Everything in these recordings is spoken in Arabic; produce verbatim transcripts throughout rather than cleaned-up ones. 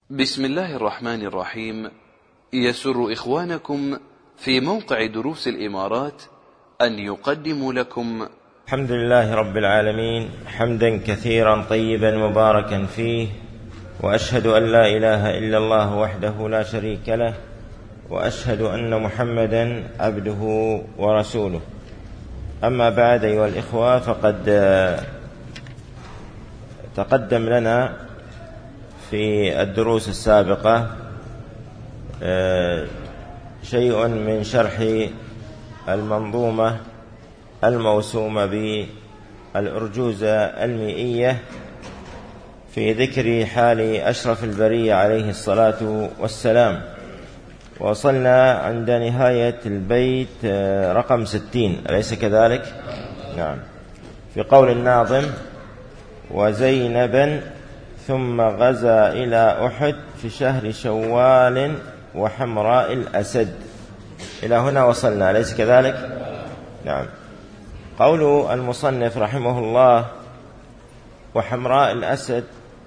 بسم الله الرحمن الرحيم. يسر إخوانكم في موقع دروس الإمارات أن يقدموا لكم الحمد لله رب العالمين حمدا كثيرا طيبا مباركا فيه، وأشهد أن لا إله إلا الله وحده لا شريك له، وأشهد أن محمدا عبده ورسوله. أما بعد، أيها الإخوة، فقد تقدم لنا في الدروس السابقة شيء من شرح المنظومة الموسومة بالأرجوزة المئية في ذكر حال أشرف البرية عليه الصلاة والسلام، وصلنا عند نهاية البيت رقم ستين، أليس كذلك؟ نعم. في قول الناظم: وزينبا ثم غزا إلى أحد في شهر شوال وحمراء الأسد. إلى هنا وصلنا، أليس كذلك؟ نعم. قول المصنف رحمه الله: وحمراء الأسد،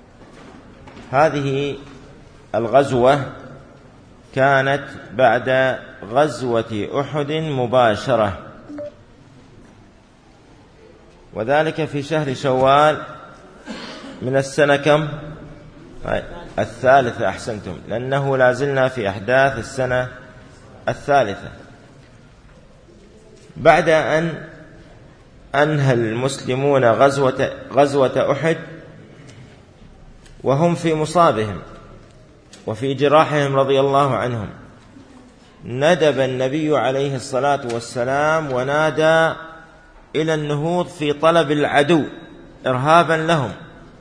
هذه الغزوة كانت بعد غزوة أحد مباشرة، وذلك في شهر شوال من السنة كم؟ الثالثة. أحسنتم، لأنه لازلنا في أحداث السنة الثالثة. بعد أن أنهى المسلمون غزوة, غزوة أحد وهم في مصابهم وفي جراحهم رضي الله عنهم، ندب النبي عليه الصلاة والسلام ونادى إلى النهوض في طلب العدو إرهابا لهم،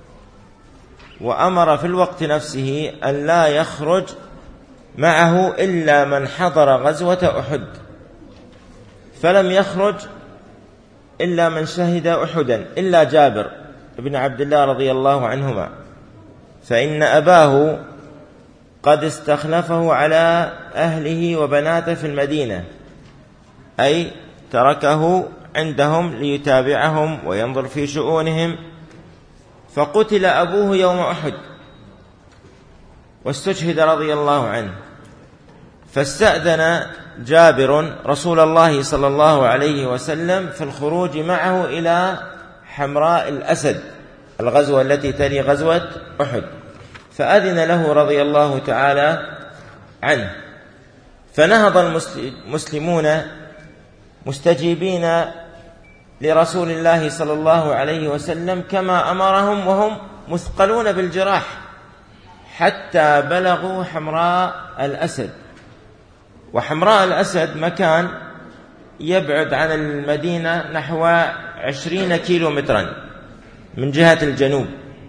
وأمر في الوقت نفسه أن لا يخرج معه إلا من حضر غزوة أحد، فلم يخرج إلا من شهد أحدا إلا جابر بن عبد الله رضي الله عنهما، فإن أباه قد استخلفه على أهله وبناته في المدينة، أي تركه عندهم ليتابعهم وينظر في شؤونهم، فقتل أبوه يوم أحد واستشهد رضي الله عنه. فاستأذن جابر رسول الله صلى الله عليه وسلم في الخروج معه إلى حمراء الأسد، الغزوة التي تلي غزوة أحد، فأذن له رضي الله تعالى عنه. فنهض المسلمون مستجيبين لرسول الله صلى الله عليه وسلم كما أمرهم، وهم مثقلون بالجراح، حتى بلغوا حمراء الأسد. وحمراء الأسد مكان يبعد عن المدينة نحو عشرين كيلو مترا من جهة الجنوب.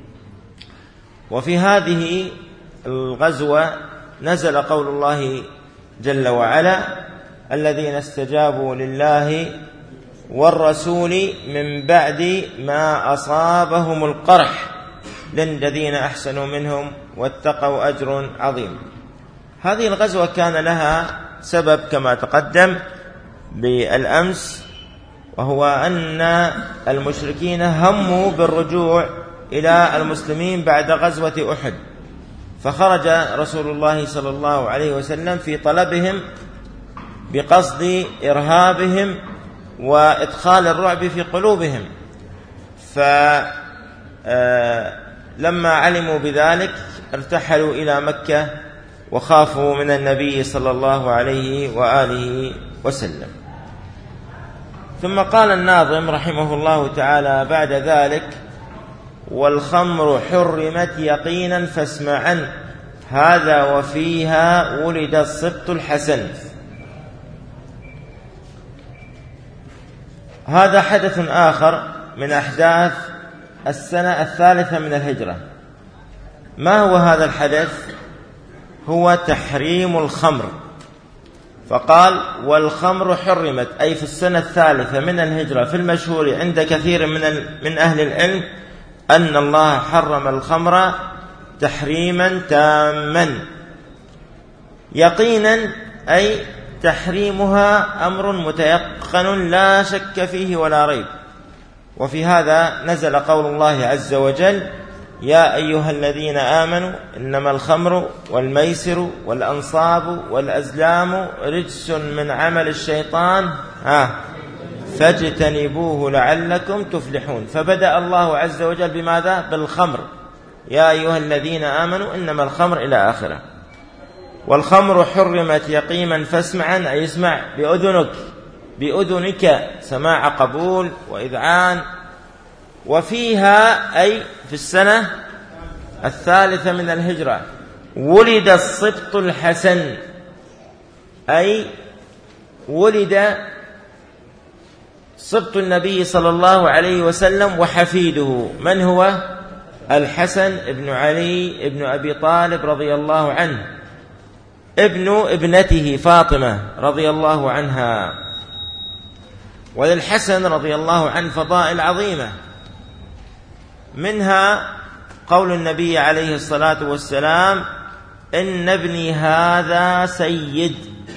وفي هذه الغزوة نزل قول الله جل وعلا: الذين استجابوا لله والرسول من بعد ما أصابهم القرح للذين أحسنوا منهم واتقوا أجر عظيم. هذه الغزوة كان لها سبب كما تقدم بالأمس، وهو أن المشركين هموا بالرجوع إلى المسلمين بعد غزوة أحد، فخرج رسول الله صلى الله عليه وسلم في طلبهم بقصد إرهابهم وإدخال الرعب في قلوبهم. فلما علموا بذلك ارتحلوا إلى مكة وخافوا من النبي صلى الله عليه وآله وسلم. ثم قال الناظم رحمه الله تعالى بعد ذلك: والخمر حرمت يقينا فاسمعا، هذا وفيها ولد السبط الحسن. هذا حدث آخر من أحداث السنة الثالثة من الهجرة. ما هو هذا الحدث؟ هو تحريم الخمر. فقال: والخمر حرمت، أي في السنة الثالثة من الهجرة. في المشهور عند كثير من من أهل العلم أن الله حرم الخمر تحريما تاما يقينا، أي تحريمها أمر متيقن لا شك فيه ولا ريب. وفي هذا نزل قول الله عز وجل: يا أيها الذين آمنوا إنما الخمر والميسر والأنصاب والأزلام رجس من عمل الشيطان آه فاجتنبوه لعلكم تفلحون. فبدأ الله عز وجل بماذا؟ بالخمر، يا أيها الذين آمنوا إنما الخمر إلى آخره. والخمر حرمت يقيما فاسمعا، أي اسمع بأذنك، بأذنك سماع قبول وإذعان. وفيها أي في السنة الثالثة من الهجرة ولد السبط الحسن، أي ولد سبط النبي صلى الله عليه وسلم وحفيده. من هو؟ الحسن ابن علي ابن أبي طالب رضي الله عنه، ابن ابنته فاطمة رضي الله عنها. وللحسن رضي الله عنه فضائل عظيمة، منها قول النبي عليه الصلاة والسلام إن ابني هذا سيد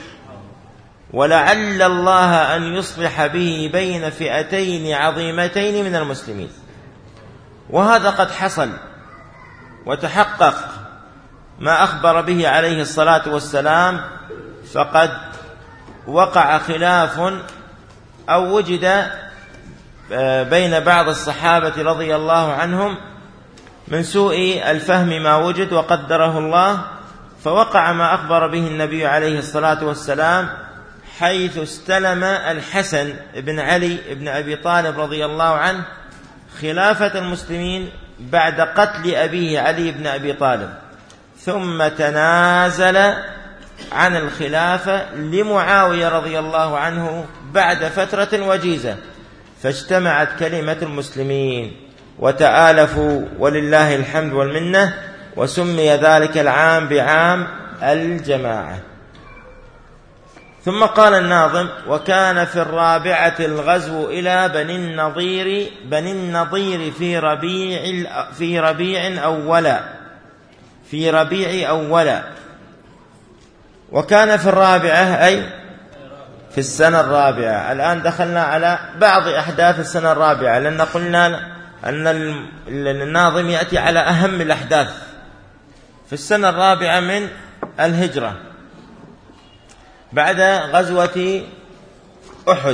ولعل الله أن يصلح به بين فئتين عظيمتين من المسلمين. وهذا قد حصل وتحقق ما أخبر به عليه الصلاة والسلام، فقد وقع خلاف أو وجد بين بعض الصحابة رضي الله عنهم من سوء الفهم ما وجد وقدره الله، فوقع ما أخبر به النبي عليه الصلاة والسلام، حيث استلم الحسن بن علي بن أبي طالب رضي الله عنه خلافة المسلمين بعد قتل أبيه علي بن أبي طالب، ثم تنازل عن الخلافة لمعاوية رضي الله عنه بعد فترة وجيزة، فاجتمعت كلمة المسلمين وتآلفوا ولله الحمد والمنة، وسمي ذلك العام بعام الجماعة. ثم قال الناظم وكان في الرابعة الغزو إلى بني النضير بني النضير في ربيع في ربيع أولا في ربيع أولا وكان في الرابعة أي في السنة الرابعة. الآن دخلنا على بعض أحداث السنة الرابعة، لأن قلنا أن الناظم يأتي على أهم الأحداث في السنة الرابعة من الهجرة بعد غزوة أحد.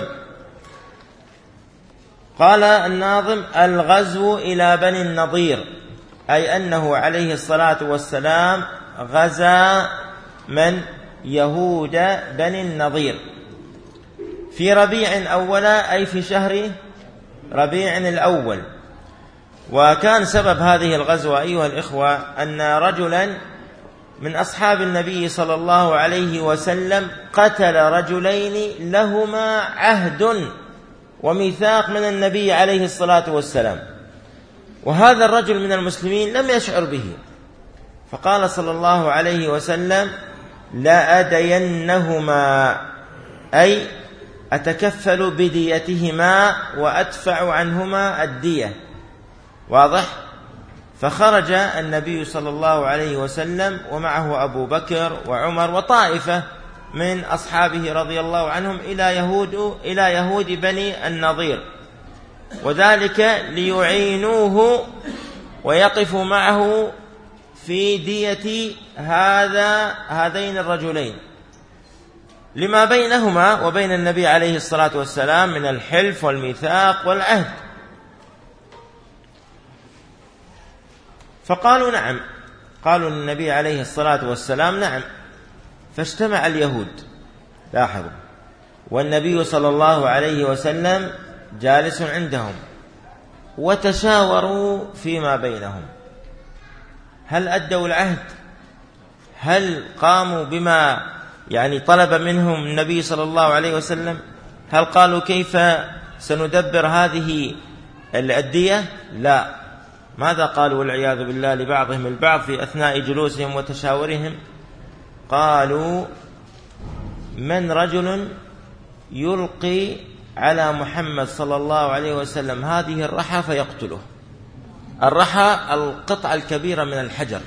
قال الناظم الغزو إلى بني النضير، أي أنه عليه الصلاة والسلام غزا من يهود بني النضير في ربيع أولا، أي في شهر ربيع الأول. وكان سبب هذه الغزوة أيها الإخوة أن رجلا من أصحاب النبي صلى الله عليه وسلم قتل رجلين لهما عهد وميثاق من النبي عليه الصلاة والسلام، وهذا الرجل من المسلمين لم يشعر به، فقال صلى الله عليه وسلم لأدينهما، أي أتكفل بديتهما وأدفع عنهما الدية. واضح؟ فخرج النبي صلى الله عليه وسلم ومعه أبو بكر وعمر وطائفة من أصحابه رضي الله عنهم إلى يهود إلى يهود بني النضير، وذلك ليعينوه ويقفوا معه في دية هذا هذين الرجلين لما بينهما وبين النبي عليه الصلاة والسلام من الحلف والميثاق والعهد. فقالوا نعم، قالوا للنبي عليه الصلاة والسلام نعم. فاجتمع اليهود، لاحظوا، والنبي صلى الله عليه وسلم جالس عندهم، وتشاوروا فيما بينهم، هل أدوا العهد؟ هل قاموا بما يعني طلب منهم النبي صلى الله عليه وسلم؟ هل قالوا كيف سندبر هذه الأدية؟ لا. ماذا قالوا والعياذ بالله لبعضهم البعض في أثناء جلوسهم وتشاورهم؟ قالوا من رجل يلقي على محمد صلى الله عليه وسلم هذه الرحى فيقتله. الرحى القطعة الكبيرة من الحجر.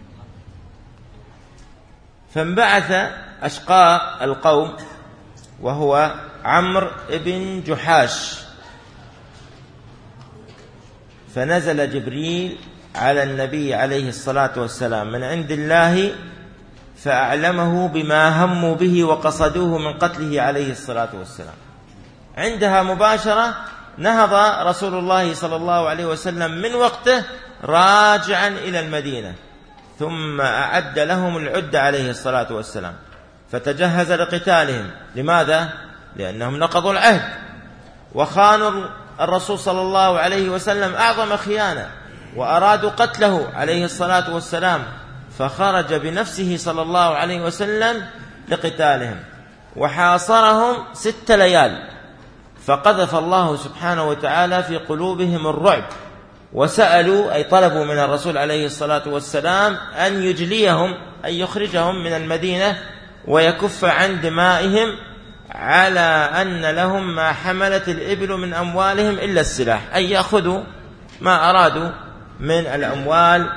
فانبعث أشقاء القوم وهو عمرو بن جحاش، فنزل جبريل على النبي عليه الصلاة والسلام من عند الله فأعلمه بما هموا به وقصدوه من قتله عليه الصلاة والسلام. عندها مباشرة نهض رسول الله صلى الله عليه وسلم من وقته راجعا إلى المدينة، ثم أعد لهم العدة عليه الصلاة والسلام، فتجهز لقتالهم. لماذا؟ لأنهم نقضوا العهد وخانوا الرسول صلى الله عليه وسلم أعظم خيانة، وأرادوا قتله عليه الصلاة والسلام، فخرج بنفسه صلى الله عليه وسلم لقتالهم، وحاصرهم ست ليال، فقذف الله سبحانه وتعالى في قلوبهم الرعب، وسألوا أي طلبوا من الرسول عليه الصلاة والسلام أن يجليهم، أن يخرجهم من المدينة ويكف عن دمائهم، على أن لهم ما حملت الإبل من أموالهم إلا السلاح، أن يأخذوا ما أرادوا من الأموال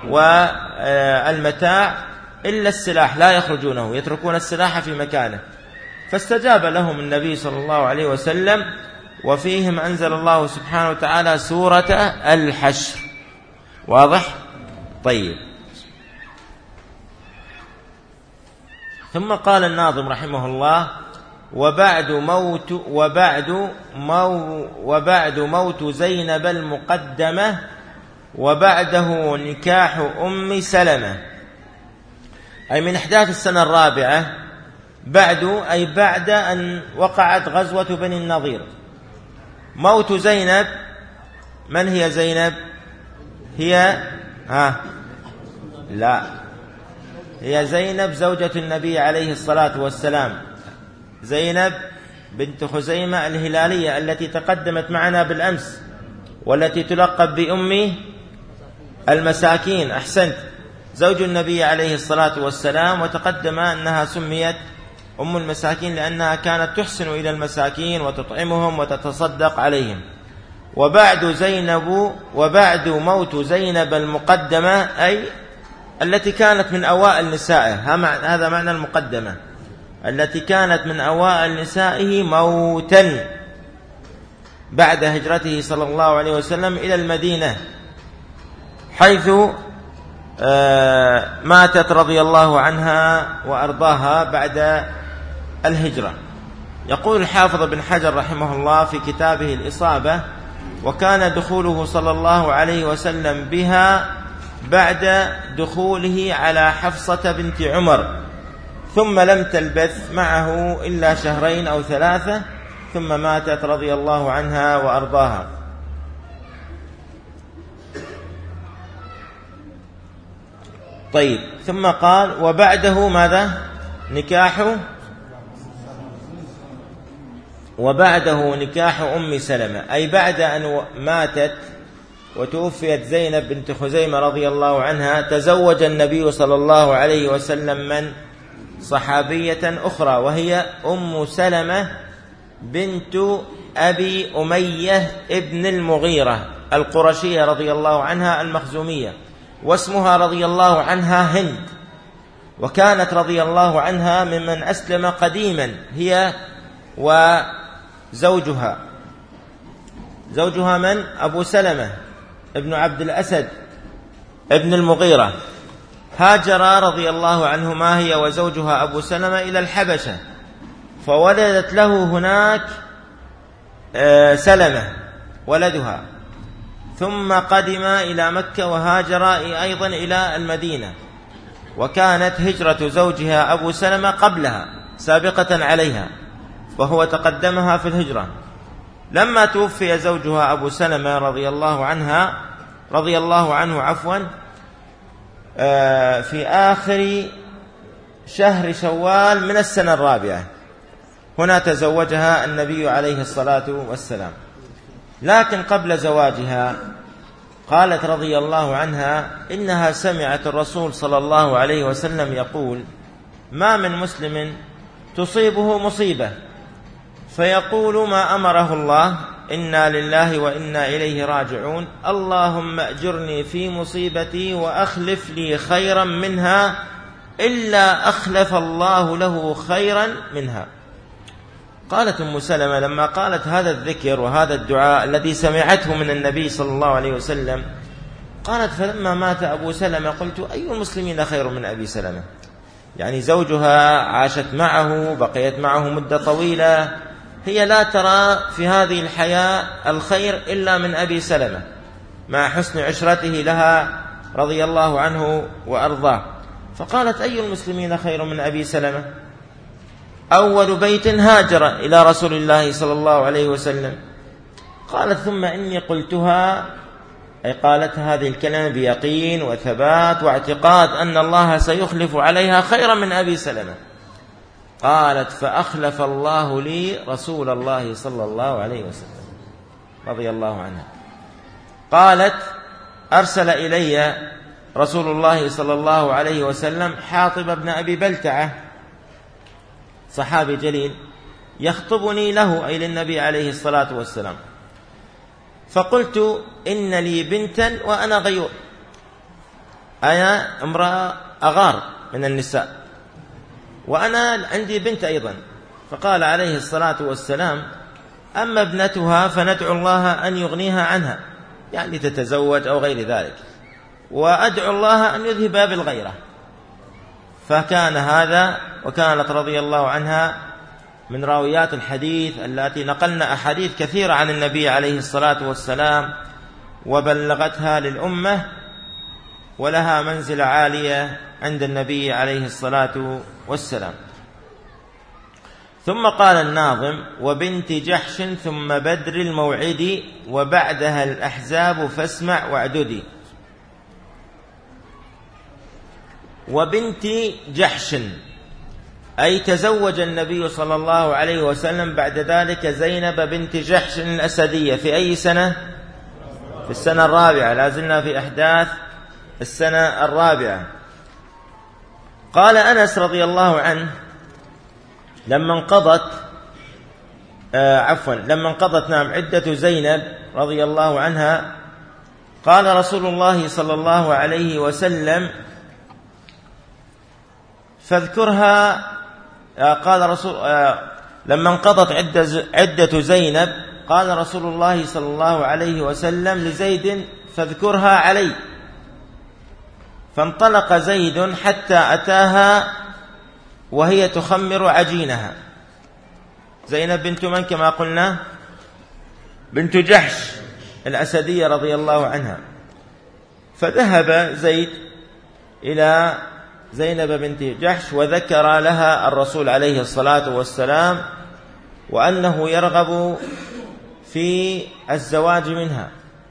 والمتاع إلا السلاح، لا يخرجونه، يتركون السلاح في مكانه. فاستجاب لهم النبي صلى الله عليه وسلم، وفيهم أنزل الله سبحانه وتعالى سورة الحشر. واضح؟ طيب. ثم قال الناظم رحمه الله: وبعد موت وبعد مو وبعد موت زينب المقدمة، وبعده نكاح أم سلمة، أي من أحداث السنة الرابعة. بعد أي بعد أن وقعت غزوة بني النضير. موت زينب، من هي زينب؟ هي ها لا هي زينب زوجة النبي عليه الصلاة والسلام، زينب بنت خزيمة الهلالية التي تقدمت معنا بالأمس، والتي تلقب بأم المساكين. أحسنت، زوج النبي عليه الصلاة والسلام، وتقدم أنها سميت أم المساكين لأنها كانت تحسن إلى المساكين وتطعمهم وتتصدق عليهم. وبعد زينب وبعد موت زينب المقدمة، أي التي كانت من أوائل نسائه، هذا معنى المقدمة، التي كانت من أوائل نسائه موتا بعد هجرته صلى الله عليه وسلم إلى المدينة، حيث ماتت رضي الله عنها وأرضاها بعد الهجرة. يقول الحافظ بن حجر رحمه الله في كتابه الإصابة: وكان دخوله صلى الله عليه وسلم بها بعد دخوله على حفصة بنت عمر، ثم لم تلبث معه إلا شهرين أو ثلاثة، ثم ماتت رضي الله عنها وأرضاها. طيب، ثم قال: وبعده ماذا؟ نكاح وبعده نكاح أم سلمة، أي بعد أن ماتت وتوفيت زينب بنت خزيمة رضي الله عنها، تزوج النبي صلى الله عليه وسلم من؟ صحابية أخرى، وهي أم سلمة بنت أبي أمية ابن المغيرة القرشية رضي الله عنها المخزومية، واسمها رضي الله عنها هند، وكانت رضي الله عنها ممن أسلم قديما، هي وزوجها. زوجها من؟ أبو سلمة ابن عبد الأسد ابن المغيرة. هاجر رضي الله عنهما هي وزوجها أبو سلمة إلى الحبشة، فولدت له هناك سلمة ولدها، ثم قدم إلى مكة وهاجر أيضا إلى المدينة، وكانت هجرة زوجها أبو سلمة قبلها سابقة عليها، وهو تقدمها في الهجرة. لما توفي زوجها أبو سلمة رضي الله عنها رضي الله عنه عفوا في آخر شهر شوال من السنة الرابعة، هنا تزوجها النبي عليه الصلاة والسلام. لكن قبل زواجها قالت رضي الله عنها إنها سمعت الرسول صلى الله عليه وسلم يقول: ما من مسلم تصيبه مصيبة فيقول ما أمره الله، إنا لله وإنا إليه راجعون، اللهم أجرني في مصيبتي وأخلف لي خيرا منها، إلا أخلف الله له خيرا منها. قالت أم سلمة لما قالت هذا الذكر وهذا الدعاء الذي سمعته من النبي صلى الله عليه وسلم، قالت فلما مات أبو سلمة قلت أي المسلمين خير من أبي سلمة؟ يعني زوجها عاشت معه، بقيت معه مدة طويلة، هي لا ترى في هذه الحياة الخير إلا من أبي سلمة مع حسن عشرته لها رضي الله عنه وأرضاه. فقالت أي المسلمين خير من أبي سلمة؟ أول بيت هاجر إلى رسول الله صلى الله عليه وسلم. قالت ثم إني قلتها، أي قالت هذه الكلمة بيقين وثبات واعتقاد أن الله سيخلف عليها خيرا من أبي سلمة. قالت فأخلف الله لي رسول الله صلى الله عليه وسلم رضي الله عنها. قالت أرسل إلي رسول الله صلى الله عليه وسلم حاطب بن أبي بلتعة، صحابي جليل، يخطبني له أي للنبي عليه الصلاة والسلام. فقلت إن لي بنتا وأنا غيور، أنا امرأة أغار من النساء وأنا عندي بنت أيضا. فقال عليه الصلاة والسلام أما ابنتها فندعو الله أن يغنيها عنها، يعني تتزوج أو غير ذلك، وأدعو الله أن يذهب بالغيرة. فكان هذا، وكانت رضي الله عنها من راويات الحديث التي نقلنا أحاديث كثيرة عن النبي عليه الصلاة والسلام وبلغتها للأمة، ولها منزلة عالية عند النبي عليه الصلاة والسلام. ثم قال الناظم وبنت جحش ثم بدر الموعد وبعدها الأحزاب فاسمع واعددي. وبنت جحش أي تزوج النبي صلى الله عليه وسلم بعد ذلك زينب بنت جحش الأسدية في أي سنة؟ في السنة الرابعة، لازلنا في أحداث السنة الرابعة. قال أنس رضي الله عنه لما انقضت آه عفوا لما انقضت نعم عدة زينب رضي الله عنها، قال رسول الله صلى الله عليه وسلم فاذكرها. آه قال رسول آه لما انقضت عدة, عدة زينب قال رسول الله صلى الله عليه وسلم لزيد فاذكرها علي. فانطلق زيد حتى أتاها وهي تخمر عجينها. زينب بنت من كما قلنا؟ بنت جحش الأسدية رضي الله عنها. فذهب زيد إلى زينب بنت جحش وذكر لها الرسول عليه الصلاة والسلام وأنه يرغب في الزواج منها.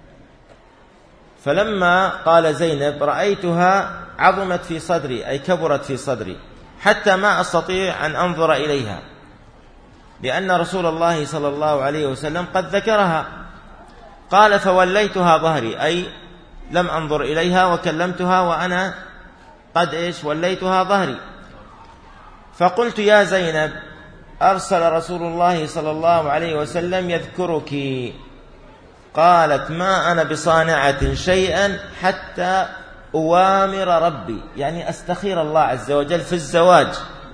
فلما قال زينب رأيتها عظمت في صدري، أي كبرت في صدري حتى ما أستطيع أن أنظر إليها، لأن رسول الله صلى الله عليه وسلم قد ذكرها. قال فوليتها ظهري، أي لم أنظر إليها وكلمتها وأنا قد إيش وليتها ظهري. فقلت يا زينب أرسل رسول الله صلى الله عليه وسلم يذكرك. قالت ما أنا بصانعة شيئا حتى أوامر ربي، يعني أستخير الله عز وجل في الزواج.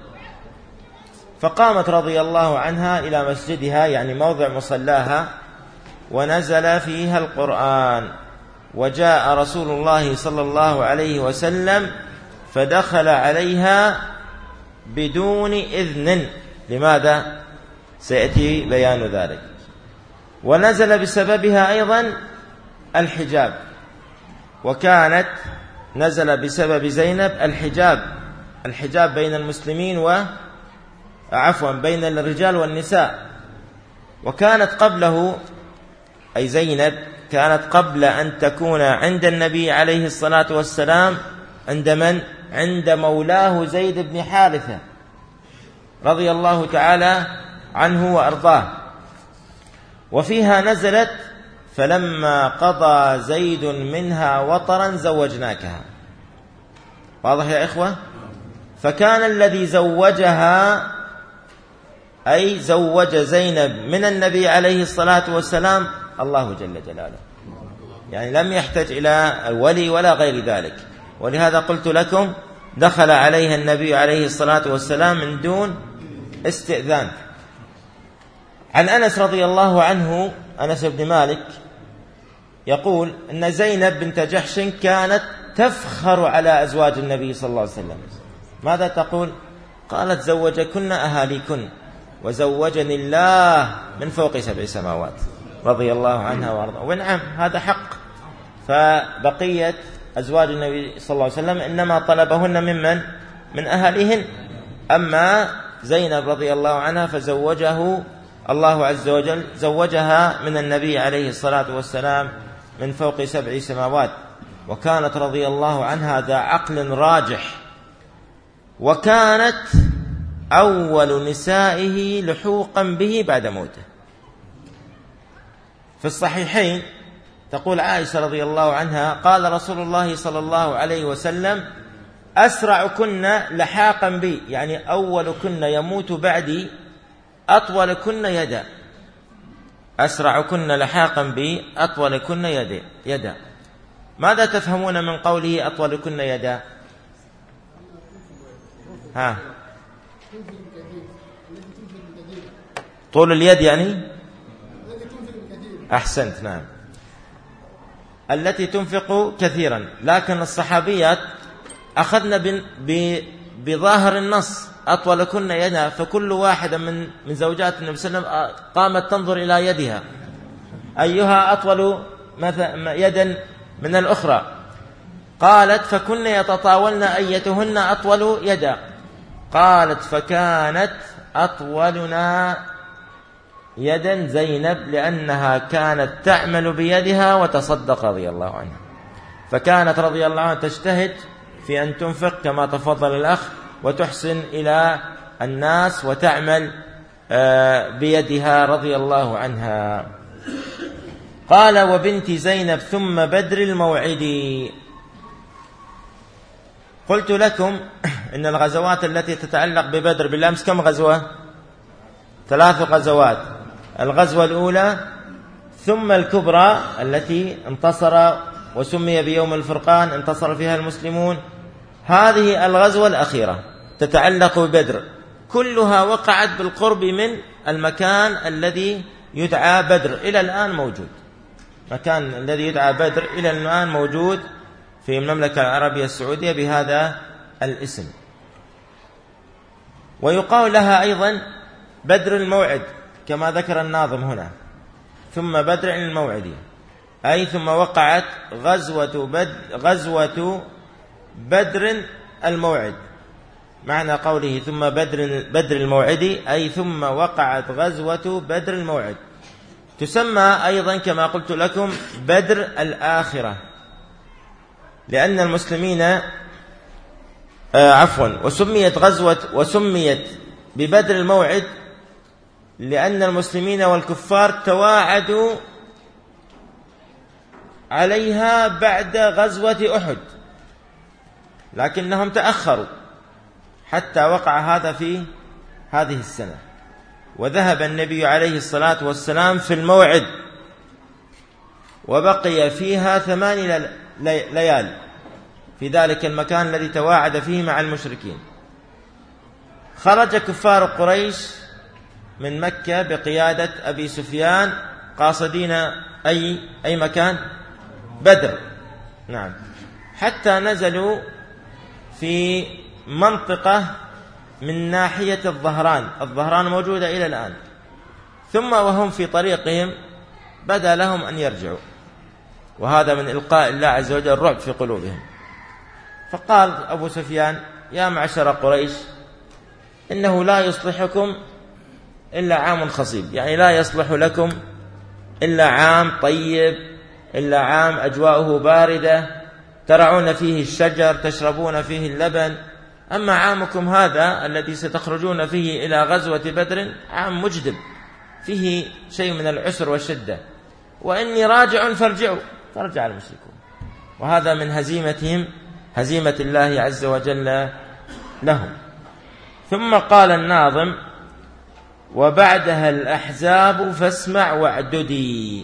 فقامت رضي الله عنها إلى مسجدها، يعني موضع مصلاها، ونزل فيها القرآن. وجاء رسول الله صلى الله عليه وسلم فدخل عليها بدون إذن. لماذا؟ سيأتي بيان ذلك. ونزل بسببها أيضا الحجاب، وكانت نزل بسبب زينب الحجاب، الحجاب بين المسلمين و عفوا بين الرجال والنساء. وكانت قبله، أي زينب كانت قبل أن تكون عند النبي عليه الصلاة والسلام عند من؟ عند مولاه زيد بن حارثة رضي الله تعالى عنه وأرضاه. وفيها نزلت فلما قضى زيد منها وطرا زوجناكها. واضح يا إخوة؟ فكان الذي زوجها أي زوج زينب من النبي عليه الصلاة والسلام الله جل جلاله، يعني لم يحتاج إلى ولي ولا غير ذلك. ولهذا قلت لكم دخل عليها النبي عليه الصلاة والسلام من دون استئذان. عن أنس رضي الله عنه، أنس بن مالك يقول أن زينب بنت جحش كانت تفخر على أزواج النبي صلى الله عليه وسلم. ماذا تقول؟ قالت زوجكن أهاليكن وزوجني الله من فوق سبع سماوات، رضي الله عنها وارضاها. ونعم هذا حق. فبقية أزواج النبي صلى الله عليه وسلم إنما طلبهن ممن؟ من أهاليهن. أما زينب رضي الله عنها فزوجه الله عز وجل، زوجها من النبي عليه الصلاة والسلام من فوق سبع سماوات. وكانت رضي الله عنها ذا عقل راجح، وكانت أول نسائه لحوقا به بعد موته. في الصحيحين تقول عائشة رضي الله عنها قال رسول الله صلى الله عليه وسلم أسرعكن لحاقا بي، يعني أولكن يموت بعدي أطولكن يدا. أسرعكن لحاقا بي أطولكن يدا يدا. ماذا تفهمون من قوله أطولكن يدا؟ ها، طول اليد يعني؟ أحسنت، نعم، التي تنفق كثيرا. لكن الصحابيات أخذنا بظاهر النص أطولكن يدا، فكل واحدة من من زوجات النبي صلى الله عليه وسلم قامت تنظر إلى يدها أيها أطول يدا من الأخرى. قالت فكن يتطاولن أيتهن أطول يدا. قالت فكانت أطولنا يدا زينب لأنها كانت تعمل بيدها وتصدق رضي الله عنها. فكانت رضي الله عنها تجتهد في أن تنفق كما تفضل الأخ، وتحسن إلى الناس وتعمل بيدها رضي الله عنها. قال وبنت زينب ثم بدر الموعد. قلت لكم إن الغزوات التي تتعلق ببدر بالأمس كم غزوة؟ ثلاث غزوات. الغزوة الأولى ثم الكبرى التي انتصر وسمي بيوم الفرقان، انتصر فيها المسلمون. هذه الغزوة الأخيرة تتعلق ببدر، كلها وقعت بالقرب من المكان الذي يدعى بدر، إلى الآن موجود. مكان الذي يدعى بدر إلى الآن موجود في المملكة العربية السعودية بهذا الاسم. ويقال لها أيضا بدر الموعد كما ذكر الناظم هنا، ثم بدر الموعد، أي ثم وقعت غزوة بدر, غزوة بدر الموعد. معنى قوله ثم بدر, بدر الموعد أي ثم وقعت غزوة بدر الموعد. تسمى أيضا كما قلت لكم بدر الآخرة، لأن المسلمين آه عفوا وسميت غزوة وسميت ببدر الموعد لأن المسلمين والكفار تواعدوا عليها بعد غزوة أحد، لكنهم تأخروا حتى وقع هذا في هذه السنة. وذهب النبي عليه الصلاة والسلام في الموعد وبقي فيها ثمان ليال في ذلك المكان الذي تواعد فيه مع المشركين. خرج كفار قريش من مكة بقيادة أبي سفيان قاصدين أي, أي مكان؟ بدر، نعم، حتى نزلوا في منطقة من ناحية الظهران. الظهران موجودة إلى الآن. ثم وهم في طريقهم بدا لهم أن يرجعوا، وهذا من إلقاء الله عز وجل الرعب في قلوبهم. فقال أبو سفيان يا معشر قريش إنه لا يصلحكم إلا عام خصيب، يعني لا يصلح لكم إلا عام طيب، إلا عام أجواؤه باردة ترعون فيه الشجر تشربون فيه اللبن. أما عامكم هذا الذي ستخرجون فيه إلى غزوة بدر عام مجدب فيه شيء من العسر والشدة، وإني راجع فارجعوا. فرجع المشركون، وهذا من هزيمتهم، هزيمة الله عز وجل لهم. ثم قال الناظم وبعدها الأحزاب فاسمع واعددي.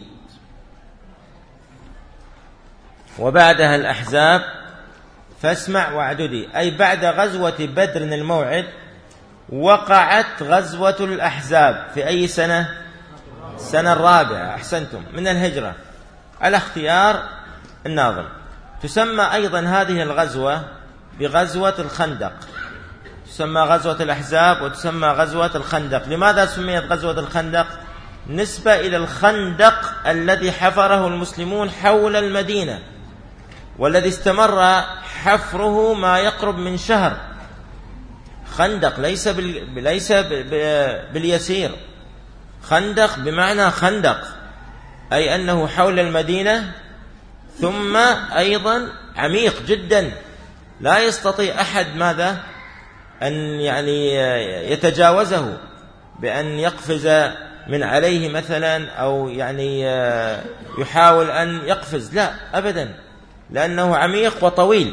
وبعدها الأحزاب فاسمع واعددي، أي بعد غزوة بدر الموعد وقعت غزوة الأحزاب في أي سنة؟ السنة الرابعة، أحسنتم، من الهجرة. على اختيار الناظم. تسمى أيضا هذه الغزوة بغزوة الخندق، تسمى غزوة الأحزاب وتسمى غزوة الخندق. لماذا سميت غزوة الخندق؟ نسبة إلى الخندق الذي حفره المسلمون حول المدينة، والذي استمر حفره ما يقرب من شهر. خندق ليس بال... ليس ب... ب... باليسير، خندق بمعنى خندق، أي أنه حول المدينة، ثم أيضا عميق جدا، لا يستطيع أحد ماذا أن يعني يتجاوزه بأن يقفز من عليه مثلا، أو يعني يحاول أن يقفز، لا أبدا، لأنه عميق وطويل.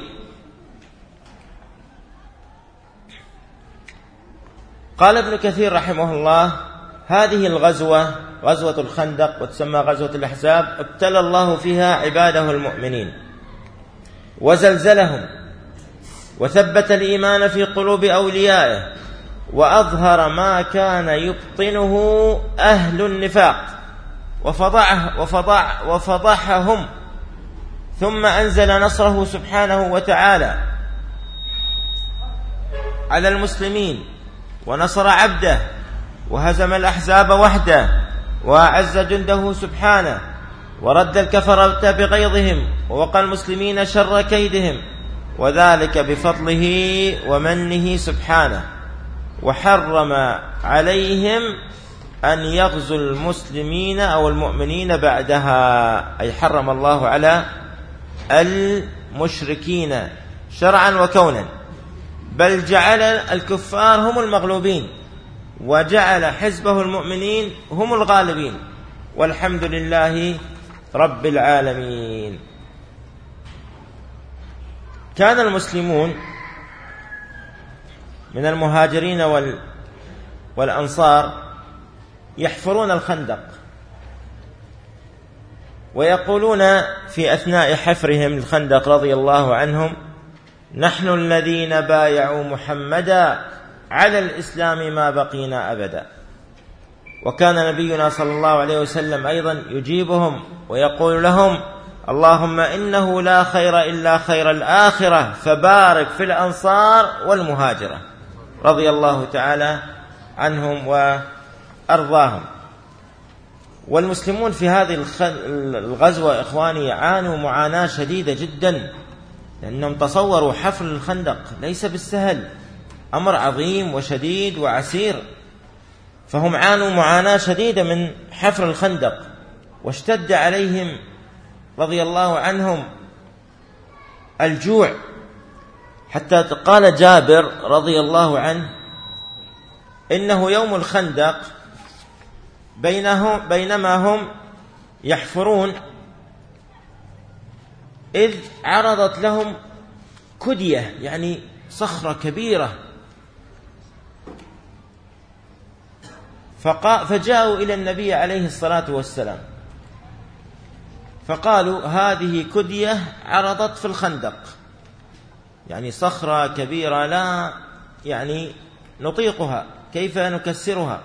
قال ابن كثير رحمه الله: هذه الغزوة غزوة الخندق وتسمى غزوة الأحزاب ابتلى الله فيها عباده المؤمنين وزلزلهم وثبت الإيمان في قلوب أوليائه وأظهر ما كان يبطنه أهل النفاق وفضحه وفضح وفضحهم، ثم أنزل نصره سبحانه وتعالى على المسلمين ونصر عبده وهزم الأحزاب وحده وأعز جنده سبحانه ورد الكفرة بغيظهم ووقى المسلمين شر كيدهم، وذلك بفضله ومنه سبحانه. وحرم عليهم أن يغزوا المسلمين أو المؤمنين بعدها، أي حرم الله على المشركين شرعا وكونا، بل جعل الكفار هم المغلوبين وجعل حزبه المؤمنين هم الغالبين، والحمد لله رب العالمين. كان المسلمون من المهاجرين والأنصار يحفرون الخندق، ويقولون في أثناء حفرهم الخندق رضي الله عنهم: نحن الذين بايعوا محمدا على الإسلام ما بقينا أبدا. وكان نبينا صلى الله عليه وسلم أيضا يجيبهم ويقول لهم: اللهم إنه لا خير إلا خير الآخرة فبارك في الأنصار والمهاجرة، رضي الله تعالى عنهم وأرضاهم. والمسلمون في هذه الغزوة إخواني عانوا معاناة شديدة جدا، لأنهم تصوروا حفر الخندق ليس بالسهل، أمر عظيم وشديد وعسير، فهم عانوا معاناة شديدة من حفر الخندق، واشتد عليهم رضي الله عنهم الجوع، حتى قال جابر رضي الله عنه: إنه يوم الخندق بينهم بينما هم يحفرون إذ عرضت لهم كدية، يعني صخرة كبيرة، فجاءوا إلى النبي عليه الصلاة والسلام فقالوا: هذه كدية عرضت في الخندق، يعني صخرة كبيرة لا يعني نطيقها، كيف نكسرها؟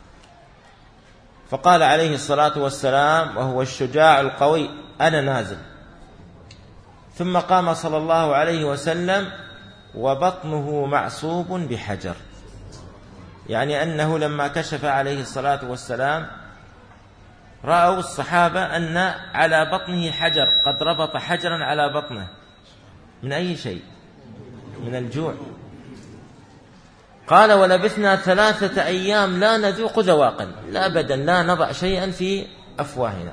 فقال عليه الصلاة والسلام وهو الشجاع القوي: أنا نازل. ثم قام صلى الله عليه وسلم وبطنه معصوب بحجر، يعني أنه لما كشف عليه الصلاة والسلام رأوا الصحابة أن على بطنه حجر، قد ربط حجرا على بطنه. من أي شيء؟ من الجوع. قال: ولبثنا ثلاثة أيام لا نذوق ذواقا، لا أبدا لا نضع شيئا في أفواهنا.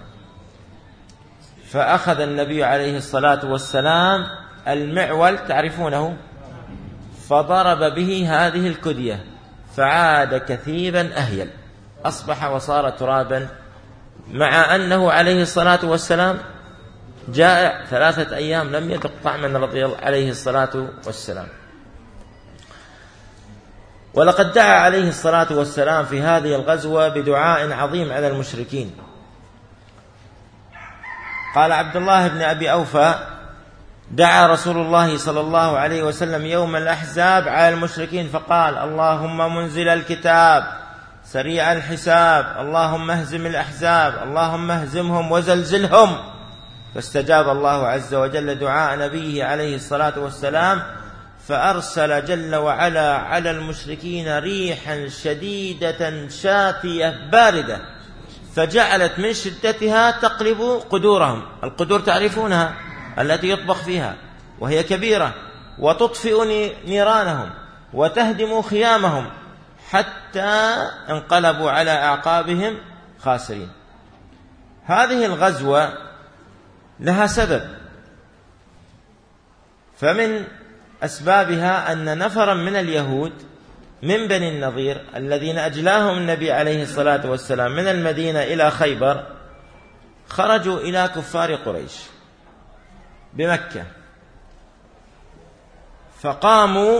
فأخذ النبي عليه الصلاة والسلام المعول، تعرفونه، فضرب به هذه الكدية فعاد كثيبا أهيل، أصبح وصار ترابا، مع أنه عليه الصلاة والسلام جائع ثلاثة أيام لم يذق طعما رضي الله عليه الصلاة والسلام. ولقد دعا عليه الصلاة والسلام في هذه الغزوة بدعاء عظيم على المشركين. قال عبد الله بن أبي أوفى: دعا رسول الله صلى الله عليه وسلم يوم الأحزاب على المشركين فقال: اللهم منزل الكتاب سريع الحساب، اللهم اهزم الأحزاب، اللهم اهزمهم وزلزلهم فاستجاب الله عز وجل دعاء نبيه عليه الصلاة والسلام، فأرسل جل وعلا على المشركين ريحا شديدة شاتية باردة، فجعلت من شدتها تقلب قدورهم. القدور تعرفونها التي يطبخ فيها، وهي كبيرة، وتطفئ نيرانهم وتهدم خيامهم، حتى انقلبوا على أعقابهم خاسرين. هذه الغزوة لها سبب، فمن أسبابها أن نفرا من اليهود من بني النضير الذين أجلاهم النبي عليه الصلاة والسلام من المدينة إلى خيبر خرجوا إلى كفار قريش بمكة، فقاموا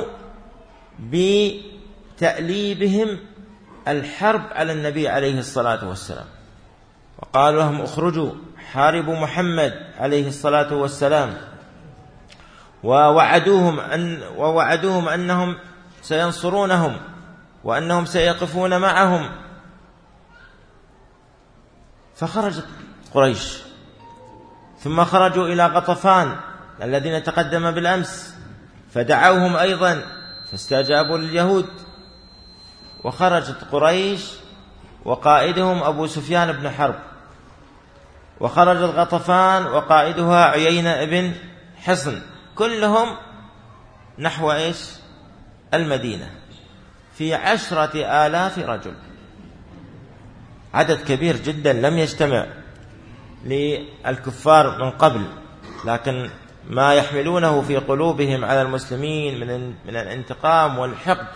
بتأليبهم الحرب على النبي عليه الصلاة والسلام، وقالوا لهم اخرجوا حاربوا محمد عليه الصلاة والسلام، ووعدوهم أن ووعدوهم أنهم سينصرونهم وأنهم سيقفون معهم. فخرجت قريش، ثم خرجوا إلى غطفان الذين تقدم بالأمس فدعوهم أيضا فاستجابوا لليهود، وخرجت قريش وقائدهم أبو سفيان بن حرب، وخرجت غطفان وقائدها عيينة بن حصن، كلهم نحو إيش؟ المدينة، في عشرة آلاف رجل، عدد كبير جدا لم يجتمع للكفار من قبل، لكن ما يحملونه في قلوبهم على المسلمين من من الانتقام والحقد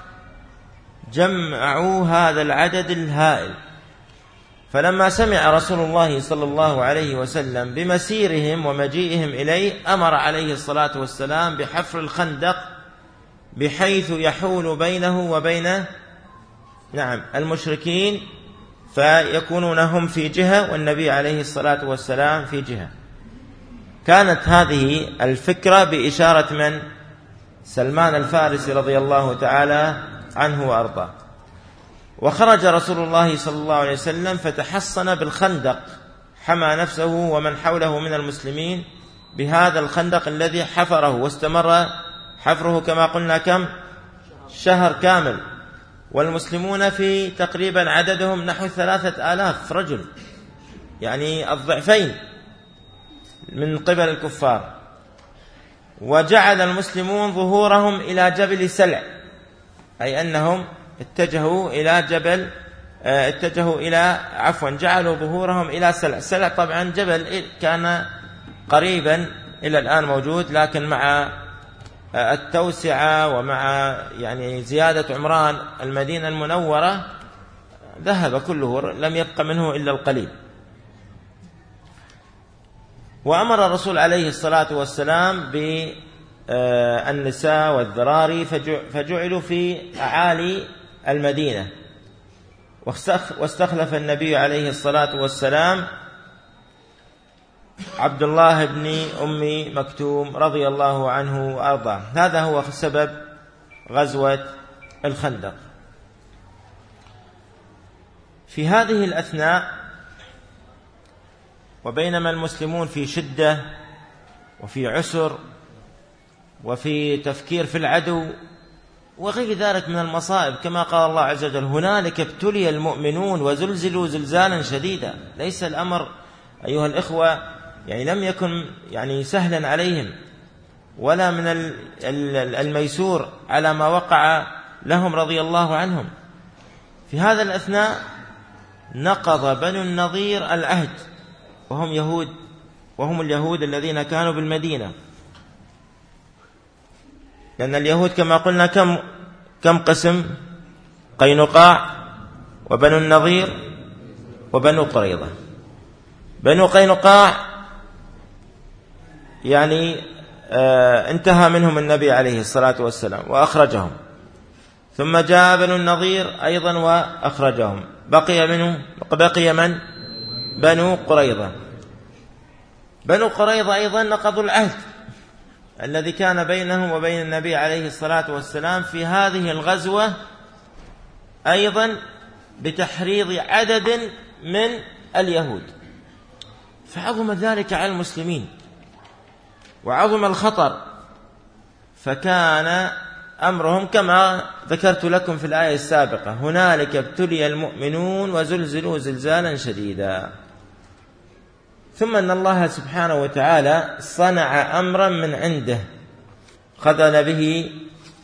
جمعوا هذا العدد الهائل. فلما سمع رسول الله صلى الله عليه وسلم بمسيرهم ومجيئهم إليه أمر عليه الصلاة والسلام بحفر الخندق بحيث يحول بينه وبين نعم المشركين، فيكونون هم في جهة والنبي عليه الصلاة والسلام في جهة. كانت هذه الفكرة بإشارة من؟ سلمان الفارسي رضي الله تعالى عنه وأرضاه. وخرج رسول الله صلى الله عليه وسلم فتحصن بالخندق، حمى نفسه ومن حوله من المسلمين بهذا الخندق الذي حفره، واستمر حفره كما قلنا كم؟ شهر كامل، والمسلمون في تقريبا عددهم نحو ثلاثة آلاف رجل، يعني الضعفين من قبل الكفار. وجعل المسلمون ظهورهم إلى جبل سلع، أي أنهم اتجهوا إلى جبل اتجهوا إلى عفوا جعلوا ظهورهم إلى سلع. سلع طبعا جبل كان قريبا إلى الآن موجود، لكن مع التوسعة ومع يعني زيادة عمران المدينة المنورة ذهب كله، لم يبق منه إلا القليل. وأمر الرسول عليه الصلاة والسلام بالنساء والذراري فجعلوا في أعالي المدينة، واستخلف النبي عليه الصلاة والسلام عبد الله بن أم مكتوم رضي الله عنه وأرضاه. هذا هو سبب غزوة الخندق. في هذه الأثناء وبينما المسلمون في شدة وفي عسر وفي تفكير في العدو وغير ذلك من المصائب، كما قال الله عز وجل هنالك ابتلي المؤمنون وزلزلوا زلزالا شديدا. ليس الأمر أيها الإخوة يعني لم يكن يعني سهلا عليهم، ولا من الميسور على ما وقع لهم رضي الله عنهم. في هذا الأثناء نقض بنو النضير العهد، وهم يهود وهم اليهود الذين كانوا بالمدينة، لأن اليهود كما قلنا كم كم قسم؟ قينقاع وبنو النضير وبنو قريظة. بنو قينقاع يعني آه انتهى منهم النبي عليه الصلاة والسلام وأخرجهم، ثم جاء بنو النضير أيضا وأخرجهم، بقي منه بقي من؟ بنو قريظة. بنو قريظة أيضا نقضوا العهد الذي كان بينهم وبين النبي عليه الصلاة والسلام في هذه الغزوة، أيضا بتحريض عدد من اليهود، فعظم ذلك على المسلمين. وعظم الخطر، فكان أمرهم كما ذكرت لكم في الآية السابقة: هنالك ابتلي المؤمنون وزلزلوا زلزالا شديدا. ثم أن الله سبحانه وتعالى صنع أمرا من عنده خذل به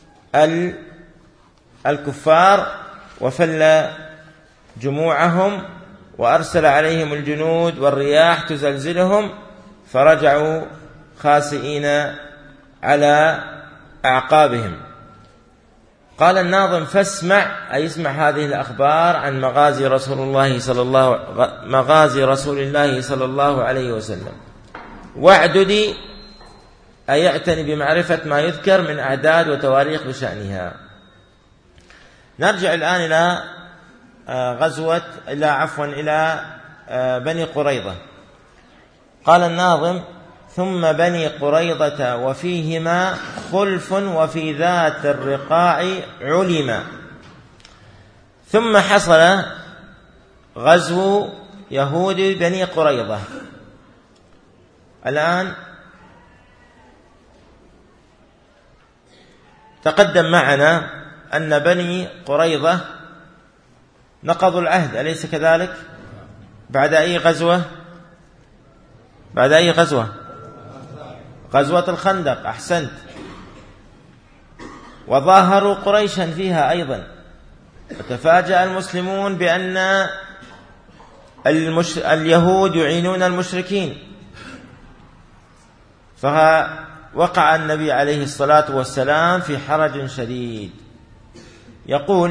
الكفار وفل جموعهم وأرسل عليهم الجنود والرياح تزلزلهم، فرجعوا خاسئين على أعقابهم. قال الناظم: فاسمع، أي اسمع هذه الأخبار عن مغازي رسول الله صلى الله مغازي رسول الله صلى الله عليه وسلم، واعددي، أي اعتني بمعرفة ما يذكر من أعداد وتواريخ بشأنها. نرجع الآن إلى غزوة إلى عفوا إلى بني قريظة. قال الناظم: ثم بني قريظة وفيهما خلف وفي ذات الرقاع علما. ثم حصل غزو يهود بني قريظة. الآن تقدم معنا أن بني قريظة نقضوا العهد، أليس كذلك؟ بعد أي غزوة؟ بعد أي غزوة؟ غزوة الخندق، أحسنت. وظاهروا قريشا فيها أيضا، وتفاجأ المسلمون بأن المش... اليهود يعينون المشركين، فوقع النبي عليه الصلاة والسلام في حرج شديد. يقول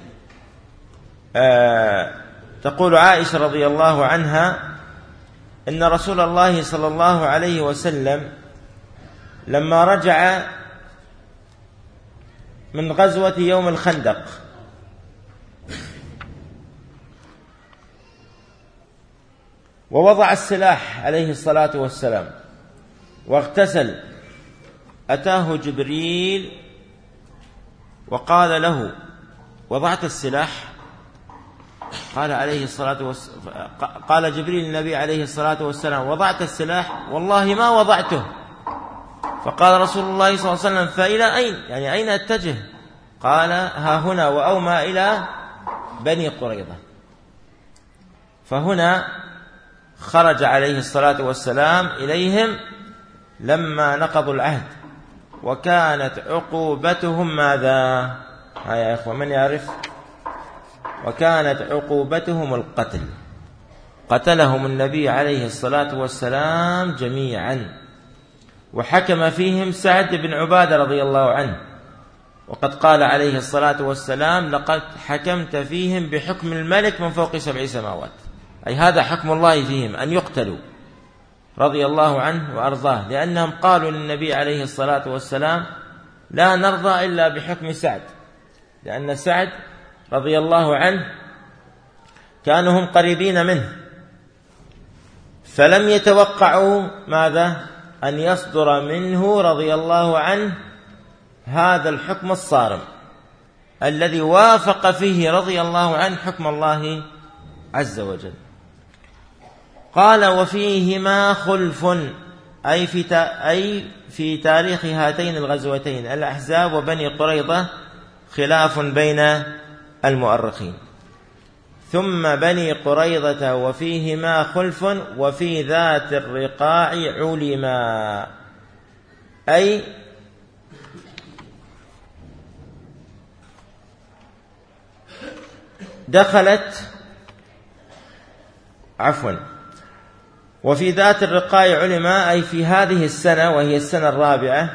آه... تقول عائشة رضي الله عنها إن رسول الله صلى الله عليه وسلم لما رجع من غزوة يوم الخندق ووضع السلاح عليه الصلاة والسلام واغتسل، أتاه جبريل وقال له: وضعت السلاح؟ قال عليه الصلاة والسلام قال جبريل النبي عليه الصلاة والسلام: وضعت السلاح؟ والله ما وضعته. فقال رسول الله صلى الله عليه وسلم: فإلى أين؟ يعني أين أتجه؟ قال: ها هنا، وأومى إلى بني قريظة. فهنا خرج عليه الصلاة والسلام إليهم لما نقضوا العهد، وكانت عقوبتهم ماذا؟ ها يا إخوة، من يعرف؟ وكانت عقوبتهم القتل، قتلهم النبي عليه الصلاة والسلام جميعا، وحكم فيهم سعد بن عبادة رضي الله عنه، وقد قال عليه الصلاة والسلام: لقد حكمت فيهم بحكم الملك من فوق سبع سماوات، أي هذا حكم الله فيهم أن يقتلوا رضي الله عنه وأرضاه، لأنهم قالوا للنبي عليه الصلاة والسلام: لا نرضى إلا بحكم سعد، لأن سعد رضي الله عنه كانوا هم قريبين منه، فلم يتوقعوا ماذا؟ أن يصدر منه رضي الله عنه هذا الحكم الصارم الذي وافق فيه رضي الله عنه حكم الله عز وجل. قال: وفيهما خلف، أي في أي في تاريخ هاتين الغزوتين الأحزاب وبني قريظة خلاف بين المؤرخين. ثم بني قريظة وفيهما خلف وفي ذات الرقاع علما، أي دخلت عفوا وفي ذات الرقاع علما، أي في هذه السنة وهي السنة الرابعة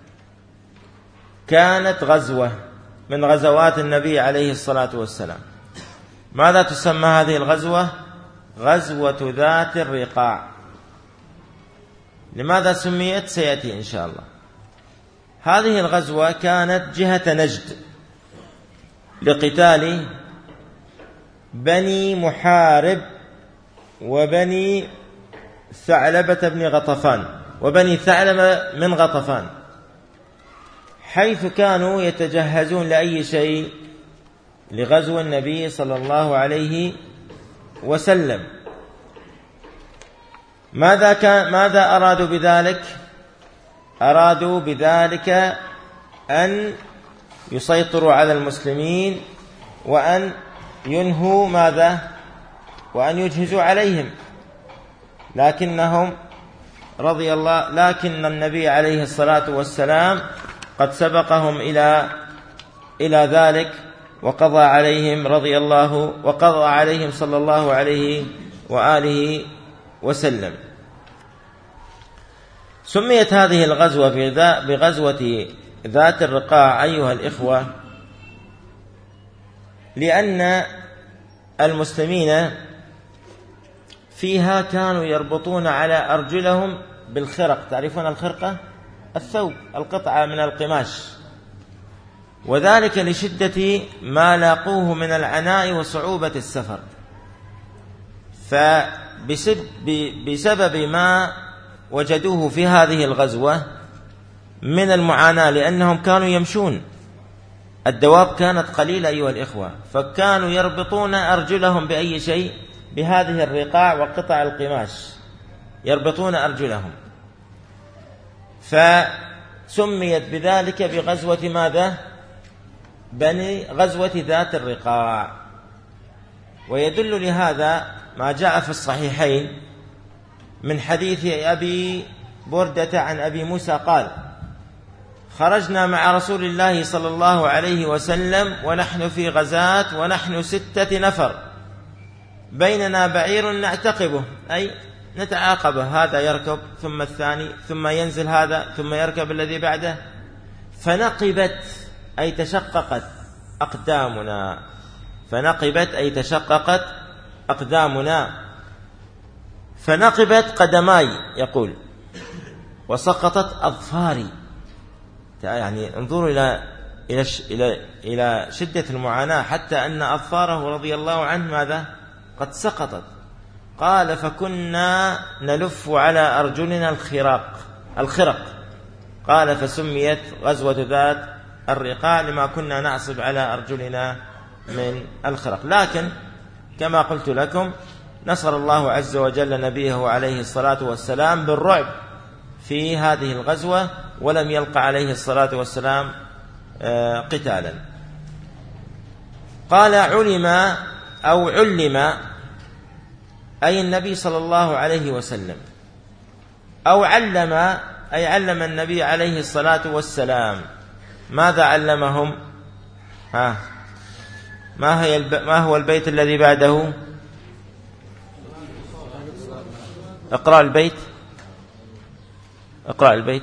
كانت غزوة من غزوات النبي عليه الصلاة والسلام. ماذا تسمى هذه الغزوة؟ غزوة ذات الرقاع. لماذا سميت؟ سيأتي إن شاء الله. هذه الغزوة كانت جهة نجد لقتال بني محارب وبني ثعلبة بن غطفان وبني ثعلبة من غطفان، حيث كانوا يتجهزون لأي شيء؟ لغزو النبي صلى الله عليه وسلم. ماذا كان ماذا أرادوا بذلك؟ أرادوا بذلك أن يسيطروا على المسلمين وأن ينهوا ماذا؟ وأن يجهزوا عليهم، لكنهم رضي الله لكن النبي عليه الصلاة والسلام قد سبقهم إلى إلى ذلك وقضى عليهم رضي الله وقضى عليهم صلى الله عليه وآله وسلم. سميت هذه الغزوة بغزوة ذات الرقاع أيها الإخوة لأن المسلمين فيها كانوا يربطون على أرجلهم بالخرق. تعرفون الخرقة؟ الثوب، القطعة من القماش، وذلك لشدة ما لاقوه من العناء وصعوبة السفر. فبسبب ما وجدوه في هذه الغزوة من المعاناة، لأنهم كانوا يمشون، الدواب كانت قليلة أيها الإخوة، فكانوا يربطون أرجلهم بأي شيء؟ بهذه الرقاع وقطع القماش، يربطون أرجلهم، فسميت بذلك بغزوة ماذا؟ بني غزوة ذات الرقاع. ويدل لهذا ما جاء في الصحيحين من حديث أبي بردة عن أبي موسى قال: خرجنا مع رسول الله صلى الله عليه وسلم ونحن في غزاة ونحن ستة نفر، بيننا بعير نعتقبه، أي نتعاقبه، هذا يركب ثم الثاني ثم ينزل هذا ثم يركب الذي بعده، فنقبت أي تشققت أقدامنا، فنقبت أي تشققت أقدامنا، فنقبت قدماي يقول وسقطت أظفاري. يعني انظروا إلى إلى إلى إلى شدة المعاناة، حتى أن أظفاره رضي الله عنه ماذا؟ قد سقطت. قال: فكنا نلف على أرجلنا الخراق الخرق. قال: فسميت غزوة ذات الرقاع لما كنا نعصب على أرجلنا من الخرق. لكن كما قلت لكم نصر الله عز وجل نبيه عليه الصلاة والسلام بالرعب في هذه الغزوة، ولم يلقى عليه الصلاة والسلام قتالا. قال: علم أو علم أي النبي صلى الله عليه وسلم، أو علم أي علم النبي عليه الصلاة والسلام. ماذا علمهم؟ ها ما هي الب... ما هو البيت الذي بعده؟ اقرأ البيت اقرأ البيت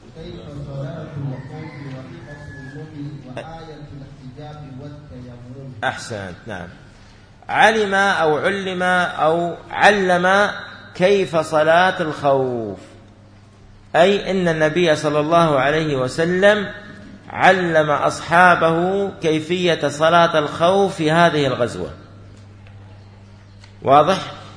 أحسنت. نعم، علم أو علم أو علم كيف صلاة الخوف، أي إن النبي صلى الله عليه وسلم علم أصحابه كيفية صلاة الخوف في هذه الغزوة. واضح؟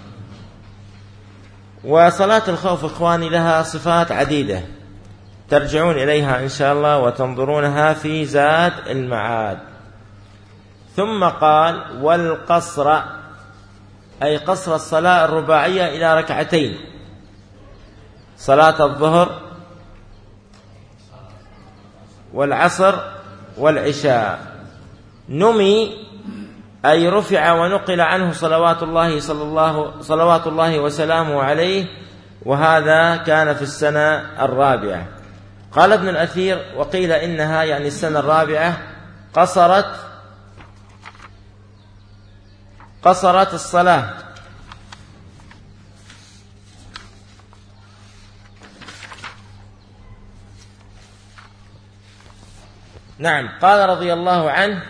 وصلاة الخوف إخواني لها صفات عديدة ترجعون إليها إن شاء الله وتنظرونها في زاد المعاد. ثم قال: والقصر أي قصر الصلاة الرباعية إلى ركعتين، صلاة الظهر والعصر والعشاء. نمي أي رفع ونقل عنه صلوات الله صلى الله صلوات الله وسلامه عليه، وهذا كان في السنة الرابعة. قال ابن الأثير: وقيل إنها يعني السنة الرابعة قصرت قصرت الصلاة نعم. قال رضي الله عنه: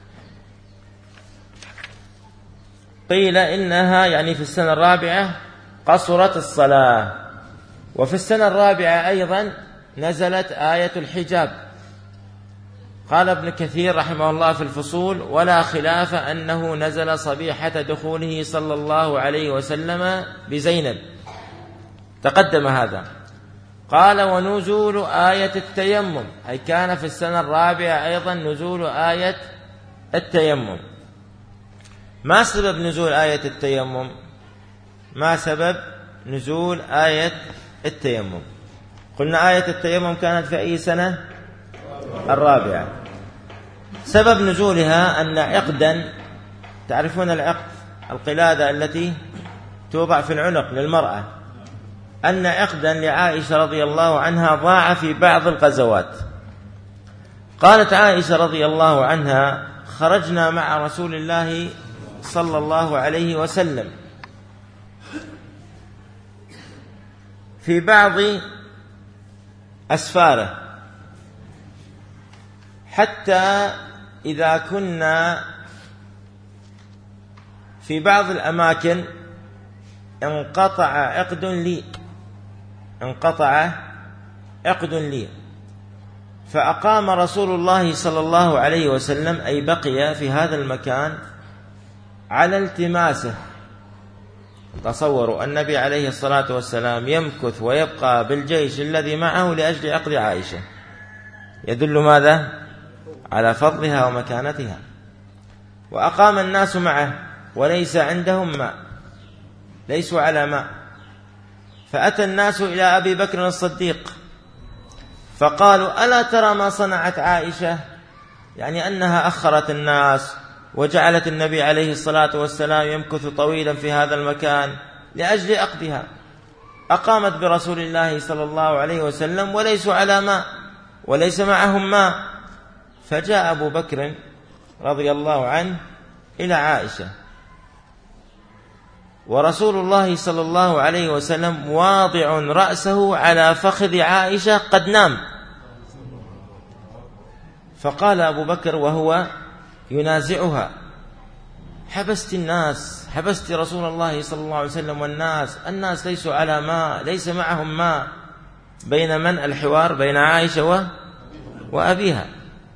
قيل إنها يعني في السنة الرابعة قصرت الصلاة. وفي السنة الرابعة أيضا نزلت آية الحجاب. قال ابن كثير رحمه الله في الفصول: ولا خلاف أنه نزل صبيحة دخوله صلى الله عليه وسلم بزينب، تقدم هذا. قال: ونزول آية التيمم، أي كان في السنة الرابعة أيضا نزول آية التيمم. ما سبب نزول آية التيمم؟ ما سبب نزول آية التيمم؟ قلنا آية التيمم كانت في أي سنة؟ الرابعة. سبب نزولها أن عقدا، تعرفون العقد، القلادة التي توضع في العنق للمرأة، أن عقدا لعائشة رضي الله عنها ضاع في بعض الغزوات. قالت عائشة رضي الله عنها: خرجنا مع رسول الله صلى الله عليه وسلم في بعض أسفاره، حتى إذا كنا في بعض الأماكن انقطع عقد لي انقطع عقد لي فأقام رسول الله صلى الله عليه وسلم، أي بقي في هذا المكان على التماسه. تصوروا النبي عليه الصلاة والسلام يمكث ويبقى بالجيش الذي معه لأجل عقد عائشة، يدل ماذا؟ على فضلها ومكانتها. وأقام الناس معه وليس عندهم ماء، ليسوا على ماء. فأتى الناس إلى أبي بكر الصديق فقالوا: ألا ترى ما صنعت عائشة؟ يعني أنها أخرت الناس وجعلت النبي عليه الصلاة والسلام يمكث طويلا في هذا المكان لأجل عقدها. أقامت برسول الله صلى الله عليه وسلم وليسوا على ماء وليس معهم ماء. فجاء أبو بكر رضي الله عنه إلى عائشة، ورسول الله صلى الله عليه وسلم واضع رأسه على فخذ عائشة قد نام. فقال أبو بكر وهو ينازعها: حبست الناس، حبست رسول الله صلى الله عليه وسلم والناس، الناس ليسوا على ماء، ليس معهم ماء. بين من الحوار؟ بين عائشة وأبيها.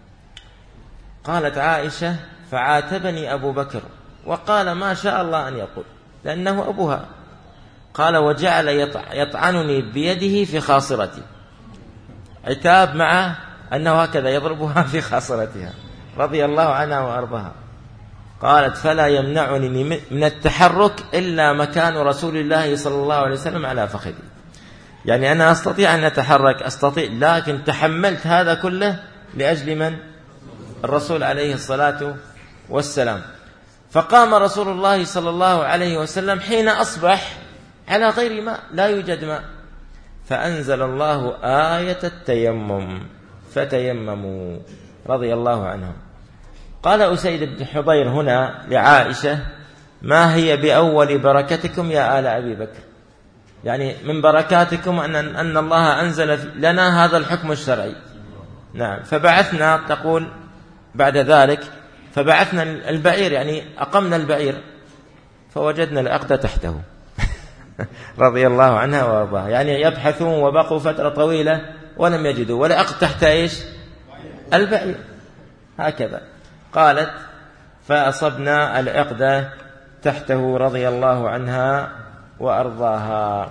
قالت عائشة: فعاتبني أبو بكر وقال ما شاء الله أن يقول، لأنه أبوها. قال: وجعل يطعنني بيده في خاصرتي. عتاب مع أنه هكذا يضربها في خاصرتها رضي الله عنها وأرضها. قالت: فلا يمنعني من التحرك إلا مكان رسول الله صلى الله عليه وسلم على فخذي. يعني أنا أستطيع أن أتحرك، أستطيع، لكن تحملت هذا كله لأجل من؟ الرسول عليه الصلاة والسلام. فقام رسول الله صلى الله عليه وسلم حين أصبح على غير ماء، لا يوجد ماء، فأنزل الله آية التيمم فتيمموا رضي الله عنهم. قال أسيد بن حضير هنا لعائشة: ما هي بأول بركتكم يا آل أبي بكر؟ يعني من بركاتكم أن, أن الله أنزل لنا هذا الحكم الشرعي. نعم. فبعثنا، تقول بعد ذلك فبعثنا البعير، يعني أقمنا البعير فوجدنا العقد تحته رضي الله عنها وارضاها. يعني يبحثون وبقوا فترة طويلة ولم يجدوا ولا عقد تحت إيش؟ البعير. هكذا قالت: فأصبنا العقد تحته رضي الله عنها وأرضاها.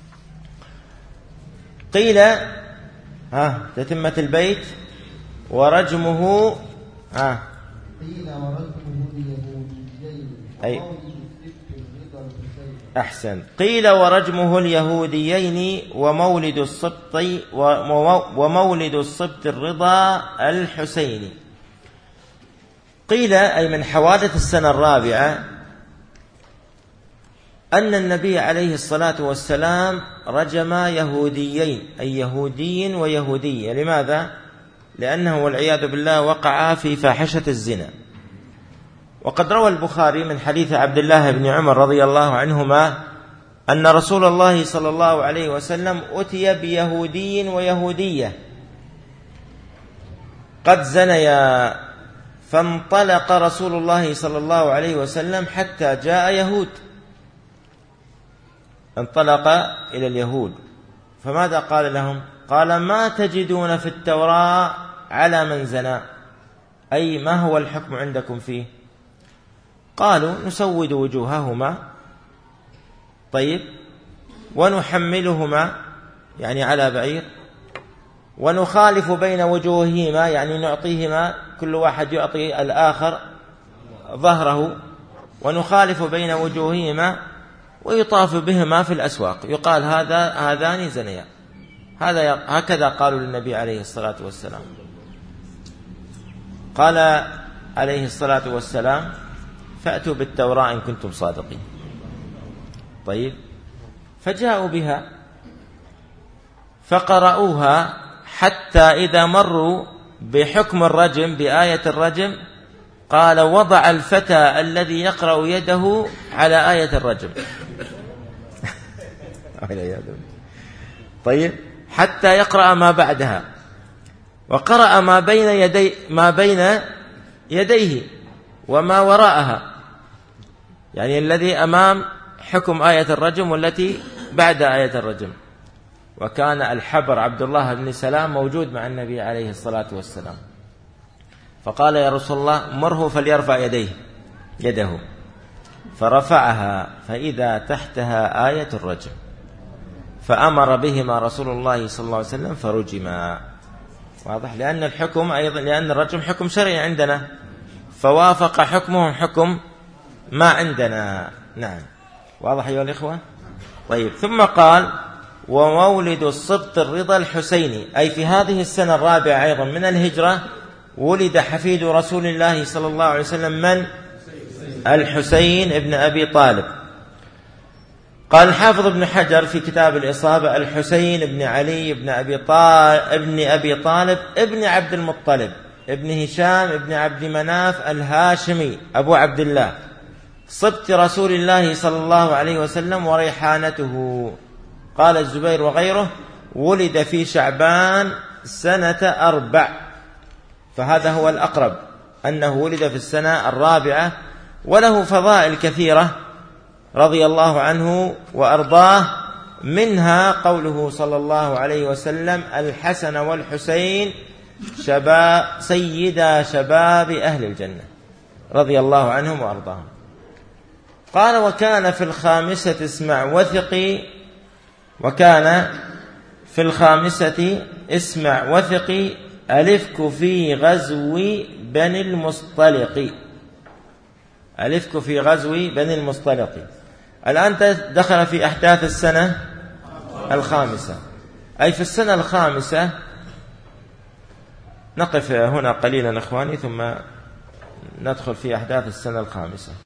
قيل ها تتمة البيت: ورجمه ها قيل ورجمه اليهوديين أي أحسن. قيل ورجمه اليهوديين ومولد السبط ومولد السبط الرضا الحسيني. قيل أي من حوادث السنة الرابعة أن النبي عليه الصلاة والسلام رجم يهوديين، أي يهودي ويهودية. لماذا؟ لأنه والعياذ بالله وقع في فاحشة الزنا. وقد روى البخاري من حديث عبد الله بن عمر رضي الله عنهما أن رسول الله صلى الله عليه وسلم أتي بيهودي ويهودية قد زنيا، فانطلق رسول الله صلى الله عليه وسلم حتى جاء يهود، انطلق إلى اليهود. فماذا قال لهم؟ قال: ما تجدون في التوراة على من زنا؟ أي ما هو الحكم عندكم فيه؟ قالوا: نسود وجوههما، طيب، ونحملهما يعني على بعير، ونخالف بين وجوههما يعني نعطيهما، كل واحد يعطي الآخر ظهره، ونخالف بين وجوههما، ويطاف بهما في الأسواق، يقال هذا هذان زنيا. هذا هكذا قالوا للنبي عليه الصلاة والسلام. قال عليه الصلاة والسلام فأتوا بالتوراة إن كنتم صادقين. طيب، فجاءوا بها فقرأوها حتى إذا مروا بحكم الرجم بآية الرجم قال وضع الفتى الذي يقرأ يده على آية الرجم. طيب، حتى يقرأ ما بعدها، وقرأ ما بين يدي ما بين يديه وما وراءها، يعني الذي أمام حكم آية الرجم والتي بعد آية الرجم. وكان الحبر عبد الله بن سلام موجود مع النبي عليه الصلاة والسلام، فقال يا رسول الله مره فليرفع يديه يده، فرفعها فإذا تحتها آية الرجم، فأمر بهما رسول الله صلى الله عليه وسلم فرجما. واضح؟ لأن الحكم أيضا، لأن الرجم حكم شرعي عندنا، فوافق حكمهم حكم ما عندنا. نعم، واضح أيها الإخوة؟ طيب، ثم قال ومولد السبط الرضا الحسيني، أي في هذه السنة الرابعة أيضا من الهجرة ولد حفيد رسول الله صلى الله عليه وسلم من؟ الحسين ابن أبي طالب. قال الحافظ ابن حجر في كتاب الإصابة الحسين ابن علي ابن أبي طالب ابن أبي طالب ابن عبد المطلب ابن هشام ابن عبد مناف الهاشمي أبو عبد الله، صبت رسول الله صلى الله عليه وسلم وريحانته. قال الزبير وغيره ولد في شعبان سنة أربع، فهذا هو الأقرب أنه ولد في السنة الرابعة، وله فضائل كثيرة رضي الله عنه وأرضاه، منها قوله صلى الله عليه وسلم الحسن والحسين شباب سيدا شباب أهل الجنة، رضي الله عنهم وأرضاهم. قال وكان في الخامسة اسمع وثقي وكان في الخامسة اسمع وثقي ألفك في غزو بني المصطلق، ألفك في غزو بني المصطلق. الآن دخل في أحداث السنة الخامسة، أي في السنة الخامسة. نقف هنا قليلا إخواني ثم ندخل في أحداث السنة الخامسة.